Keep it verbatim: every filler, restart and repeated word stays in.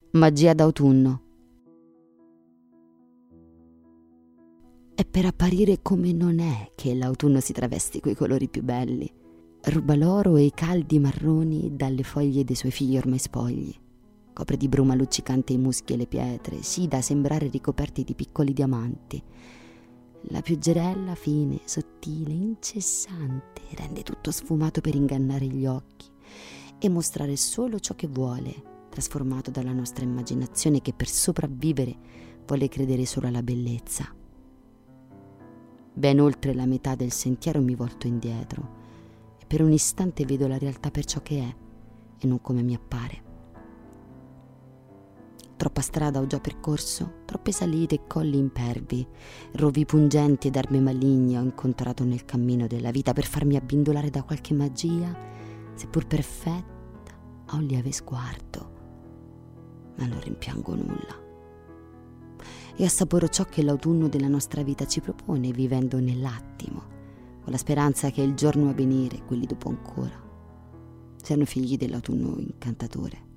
Magia d'autunno. È per apparire come non è che l'autunno si travesti coi colori più belli. Ruba l'oro e i caldi marroni dalle foglie dei suoi figli ormai spogli. Copre di bruma luccicante i muschi e le pietre, sì da sembrare ricoperti di piccoli diamanti. La pioggerella fine, sottile, incessante, rende tutto sfumato per ingannare gli occhi e mostrare solo ciò che vuole, trasformato dalla nostra immaginazione che per sopravvivere vuole credere solo alla bellezza. Ben oltre la metà del sentiero mi volto indietro e per un istante vedo la realtà per ciò che è e non come mi appare. Troppa strada ho già percorso, troppe salite e colli impervi, rovi pungenti ed erbe maligne ho incontrato nel cammino della vita per farmi abbindolare da qualche magia, seppur perfetta, a un lieve sguardo. Ma non rimpiango nulla. E assaporo ciò che l'autunno della nostra vita ci propone, vivendo nell'attimo, con la speranza che il giorno a venire, quelli dopo ancora, siano figli dell'autunno incantatore.